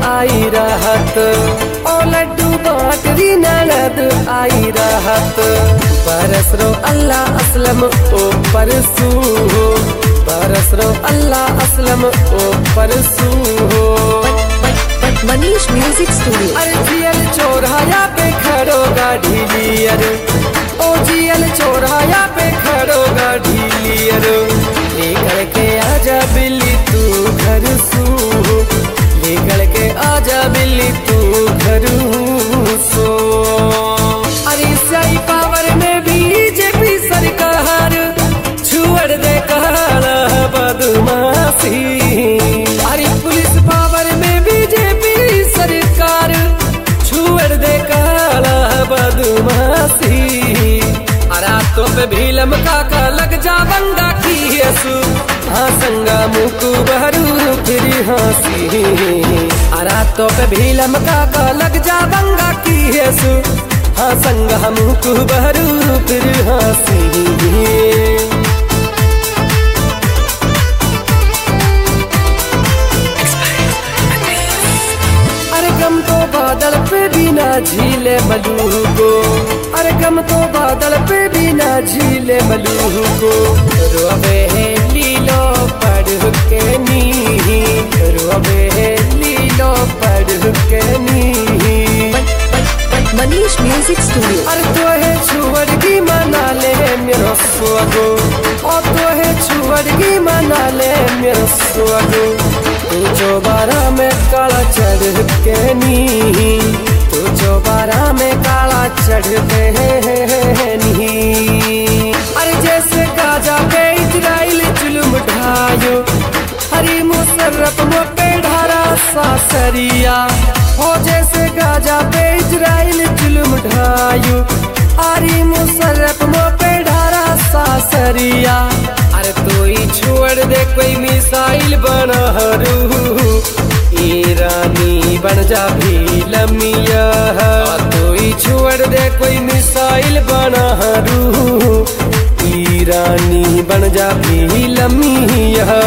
आई रहत, ओ लड्डू बाटरी ननद आई रहत। बरस रो अल्लाह असलम ओ परसू हो, बरस रो अल्लाह असलम ओ परसू हो। Manish music studio. अरे जियल चौराया पे खड़ो गाड़ी लियर, ओ जियल चौराया पे खड़ो गाड़ी लियर। लेकर के आजा बिल्ली तू घर सू, लेकर के आजा बिल्ली तू घर सो। अरे साई पावर में बीजेपी सरकार छुअड़ दे काला बदमाशी। अरे पुलिस पावर में बीजेपी सरकार छुअड़ दे काला बदमाशी। रातों पे भीलम काका लग जा बंगा की यसु, हाँ संगा मुकु बहरू फिर हंसी। रातों पे भीलम काका लग जा बंगा की यसु, हाँ संगा मुकु बहरू फिर हंसी। गम तो बादल पे बिना झीले मलूह को, अरे गम तो बादल पे बिना झीले मलूह को। रोवे है लीलो पढ़ के नी, रोवे है लीलो पढ़ के नी। Manish music studio. अरे तो है छुअड़गी मना ले मेरो सुअगो, ओ तो है छुअड़गी मना ले मेरो सुअगो। तू जो बारा में काला चढ़ के नी, तू जो बारा में काला चढ़ के नी। अरे जैसे गाजा पे इजराइल जुल्म ढायो, हरी मुशर्रफ मो पे ढारा सासरिया हो। जैसे गाजा पे इजराइल जुल्म ढायो, हरी मुशर्रफ मो पे ढारा सासरिया। अरे तू ही छोड़ दे कोई मिसाइल बना हरू, ईरानी बन जा भी लमिया। तू ही छोड़ दे कोई मिसाइल बना हरू, ईरानी बन जा भी लमिया।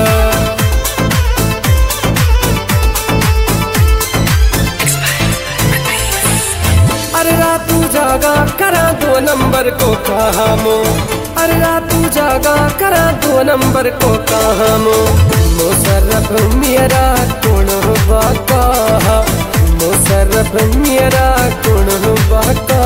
अरे रातू जागा करा 2 नंबर को कामो, अरे रातू जागा करा 2 नंबर को कामो। मुशर्रफ मेरा कुण बाका, मुशर्रफ मेरा कुण बाका।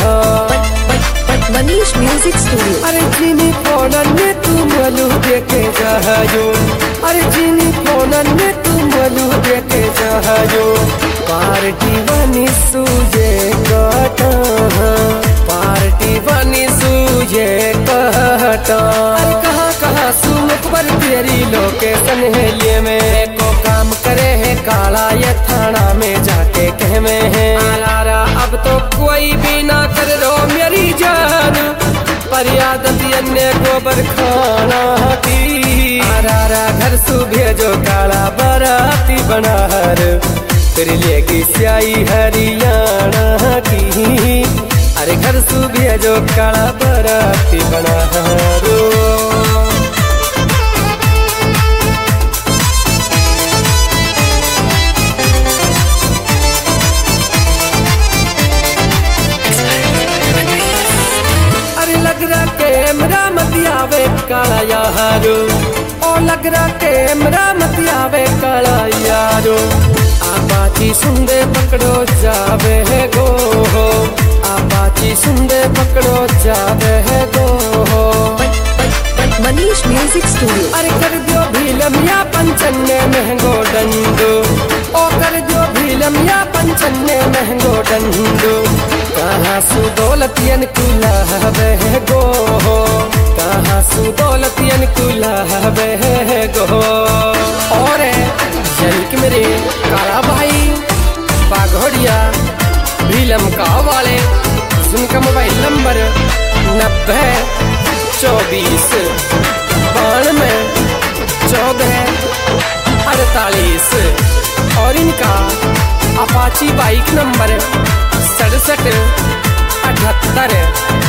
Manish music studio. अरे चीनी फोनन में तू मलू देखे जायो, अरे चीनी फोनन में तू मलू देखे जायो। पार्टी बनी सूझे काटा, पार्टी बनी सूझे काटा। अरे कहाँ कहाँ सुमुख पर तेरी लोकेशन है लिए में को काम करे है काला ये थाना में जाके कह में है। आलारा अब तो कोई भी ना कर रो मेरी जान, पर आदत अन्य गोबर खाना की। आरारा घर सुबह जो काला बराती बनहर, फिर लेगी स्याही हरियाणा की। अरे घर सुबह जो काला बराती बनहरो। कैमरा मत आवे काला यारो, ओ लग रहा कैमरा मत आवे काला यारो। आपाची सुंदे पकड़ो जावे है गो हो, आपाची सुंदे पकड़ो जावे है गो हो। Manish music studio. अरे कर दो भीलम या पंचन्ने महंगो डंडो, ओ कर दो भीलम या पंचन्ने महंगो डंडो। कहाँ सुदौलतियन कुला है गो हो, कहाँ सुदौलतियन कुला है गो। और जनिक मेरे काला भाई बाघोड़िया भीलम का वाले, जिनका मोबाइल नंबर 90 24 92 14 48 और इनका अपाची बाइक नंबर 67 78।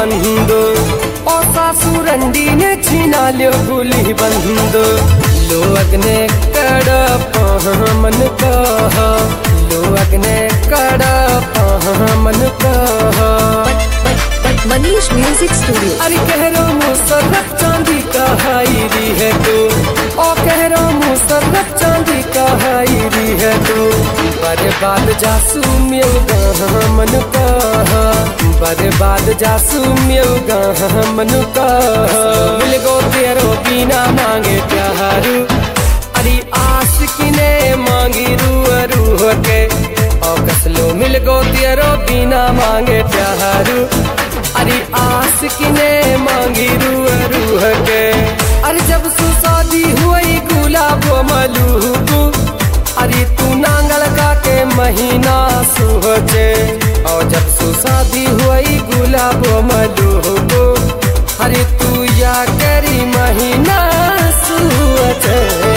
बंदो ओ सासुरंडी ने छीना लियो गुली बंदो लोग ने कड़ा मन कहा लोग ने कड़ा मन कहा मनीष म्यूजिक स्टूडियो। अरे कह रो मुसर्रफ चांदी का हाईरी है तू ओ कह रो मुसर्रफ चांदी का हाईरी है तू बर्बाद जासू म्योगा मन कहा बर्बाद जासू म्योगा मन कहा मिल गो तेरो बिना मांगे प्यारू अरे आशिकी ने मांगी रूह रूह के ओ कसलो मिल गो तेरो बिना मांगे प्यारू अरे आशिकी ने मांगी रूह रूह के अरे जब शादी हुई गुलाब मलूबू अरे तू नांगल का के महीना सुहचे और जब शादी हुई गुलाब मलूबू अरे तू या करी महीना सुहचे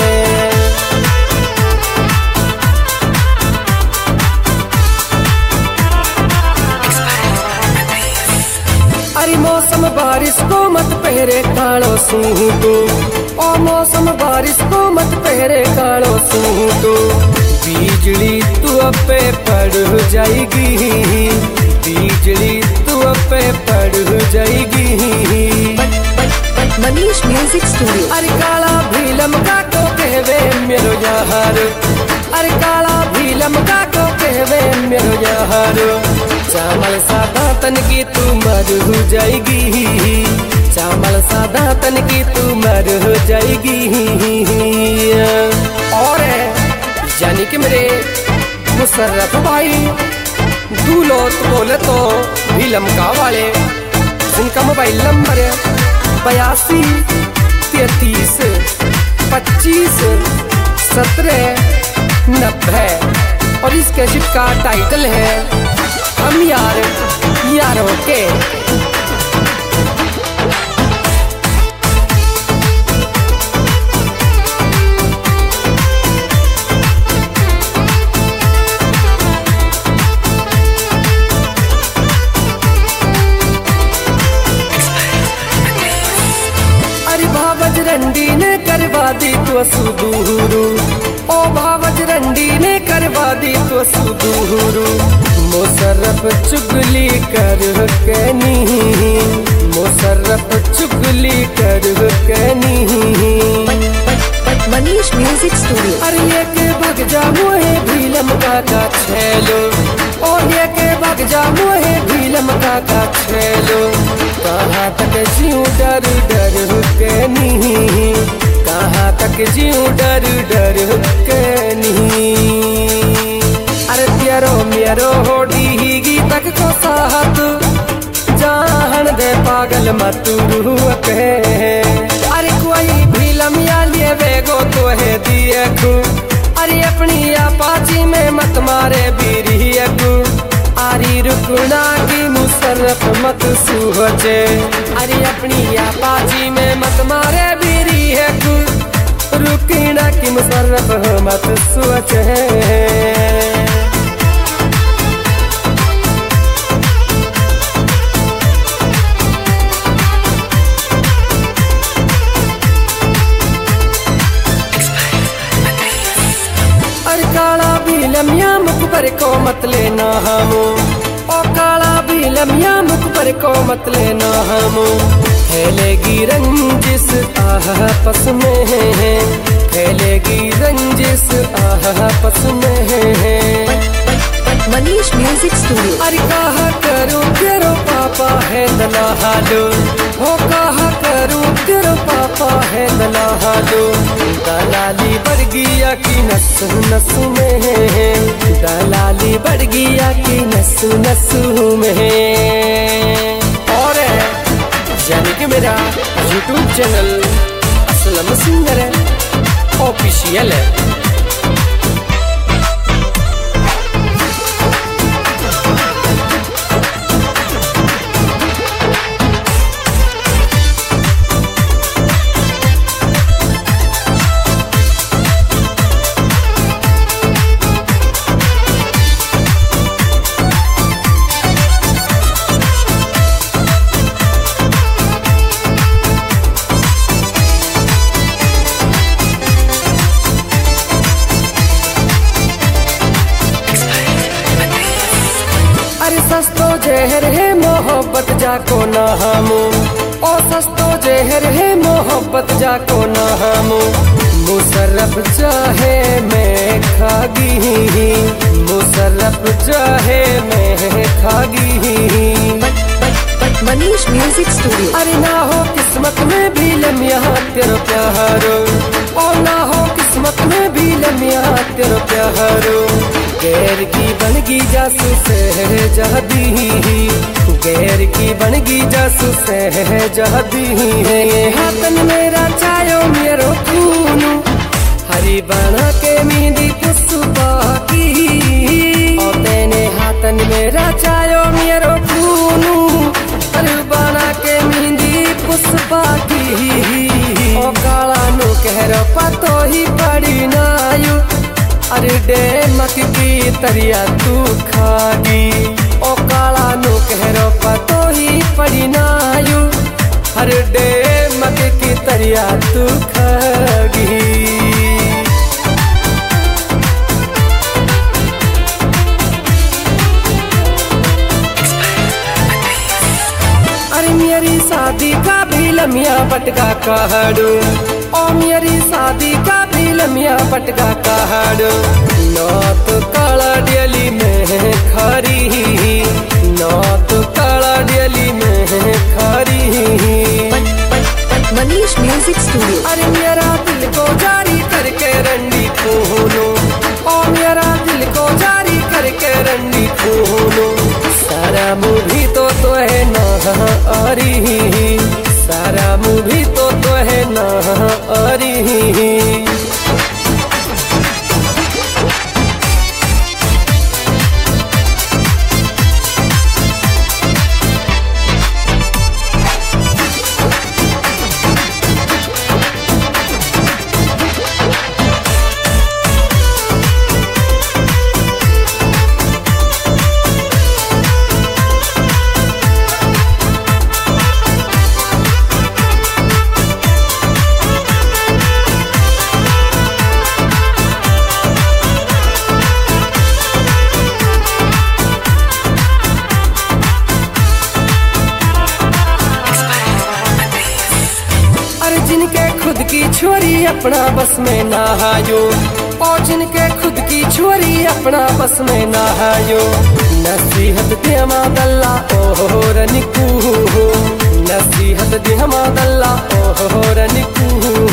अरे मौसम बारिश को मत पहरे कालो सूटो ओ मौसम बारिश को मत पहरे कालो सूटो बिजली तू पे पड़ जाएगी बिजली तू पे पड़ जाएगी मनीष म्यूजिक स्टूडियो। अरे काला भीलम का को कहवे मेरो यार अरे काला भीलम का को कहवे मेरो यार चावल सादा तन की तू मर हो जाएगी चावल सादा तन की तू मर हो जाएगी और यानी कि मेरे मुशर्रफ भाई दूलो तो बोले तो भीलम का वाले जिनका मोबाइल नंबर 82 33 25 17 90 और इस कैसेट का टाइटल है हम यारों के अरे भावज रंडी ने करवा दी तो सुदूरू ओ भावज रंडी ने करवा दी तो सुदूरू मुशर्रफ चुगली कर कहनी मुशर्रफ चुगली कर कहनी मनीष म्यूजिक स्टूडियो। अरे ये के भग जा मोहे भीलम का छेलो ओ ये के भग जा मोहे भीलम का छेलो कहाँ तक जीऊं डर डर कहनी कहाँ तक जीऊं डर डर कहनी अरे तेरो मेरो होडी तक को साथ जान दे पागल मत के अरे कोई भीलम या लिए बेगो तो है दिए खू अरे अपनी आपाची में मत मारे बीरी खू आरी रुकना की मुशर्रफ मत सूझे अरे अपनी आपाची में मत मारे बीरी है खू रुकना की मुशर्रफ मत सूझे लमिया मुख पर को मत लेना हमो ओ काला भी लमिया मुख पर को मत लेना हमो फैलेगी रंजिश आपस में है फैलेगी रंजिश आपस में है मनीष म्यूजिक स्टूडियो। अरे कहा करूं तेरो पापा है दला हालो हो कहा करूं तेरो पापा है दला हालो दलाली बढ़ गया की नसु नसु में है दलाली बढ़ गया की नसु नसु में है और यानी कि मेरा YouTube चैनल असलम सिंगर है ऑफिशियल है। जाको ना हमो ओ सस्तो जहर है मोहब्बत जाको ना हमो मुशर्रफ चाहे मैं खागी मुशर्रफ चाहे मैं खागी मनीष म्यूजिक स्टूडियो। अरे ना हो किस्मत में भी लम्या तेरा प्यारो ओ ना हो किस्मत में भी लम्या तेरा प्यारो गैर की बनगी जासूस है जहदी गैर की बनगी जासूस है जहदी है हाथन मेरा चायो मेरो खूनु हरी बना के मेहंदी पुष्पा की ओ तेने हाथन मेरा चायो मेरो खूनु हरी बना के मेहंदी पुष्पा की ओ काला नु कहरो पतो ही पड़ी नायु अरे डे मक की तरिया तू खागी ओ काला नु कहरो पतो ही पड़ी नायु अरे डे मक की तरिया तू खागी अरे मेरी शादी का भी लम्या पटका कहड़ो ओ मेरी शादी का भी लम्या पटका कहड़ो नौत काला डेली में खरी नौत काला डेली में खरी मनीष म्यूजिक स्टूडियो। अरे मेरा दिल को जारी करके रंडी खोलो ओ मेरा दिल को जारी करके रंडी खोलो सारा मूवी तो है ना अरी सारा मूवी तो है ना अरी जिनके खुद की छोरी अपना बस में ना आयो और जिनके खुद की छोरी अपना बस में ना आयो नसीहत दे दल्ला ओर निकू नसीहत दे दल्ला ओर निकू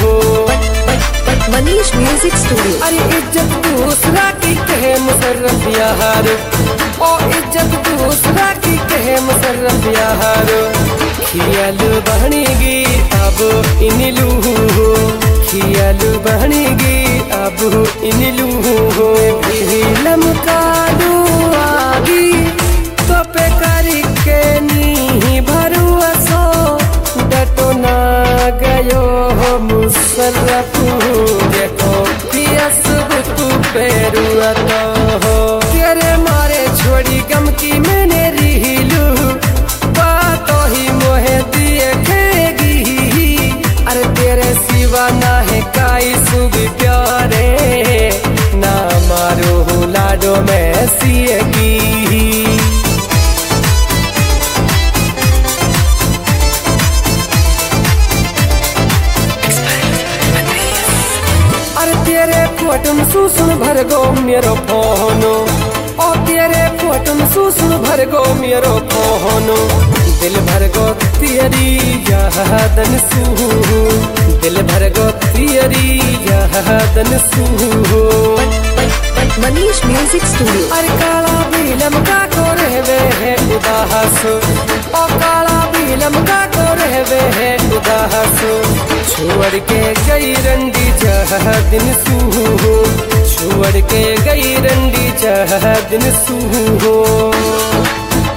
मनीष म्यूजिक स्टूडियो। अरे इज्जत दूसरा की कहे मुशर्रफ यार ओ इज्जत दूसरा की कहे मुशर्रफ यार खियाल बहनेगी अब इनलू खियाल बहनेगी अब इनलू लमकालू आगी तो पे करके नी भरुआसो डटो ना गयो मुशर्रफ देखो पियस तू पेरुआ हो तेरे मारे छोड़ी गम की मैंने रिलू बातो ही मोहे दिए खेगी अरे तेरे सिवा ना है काई सुबह प्यारे ना मारो लाडो में सिएगी अरे तेरे फोटम सुसुन भर गो मेरो फोनो ओ तेरे फोटम सुसुन भर गो मेरो फोनो दिल भर गो तेरी यादन सू दिल भर गो तेरी यादन सू मनीष म्यूजिक स्टूडियो। अरे काला बीलम का को रहवे है उदास ओ काला बीलम का को रहवे है उदास छोड़ के गई रंडी दिन सू छोड़ के गई रंडी दिन सू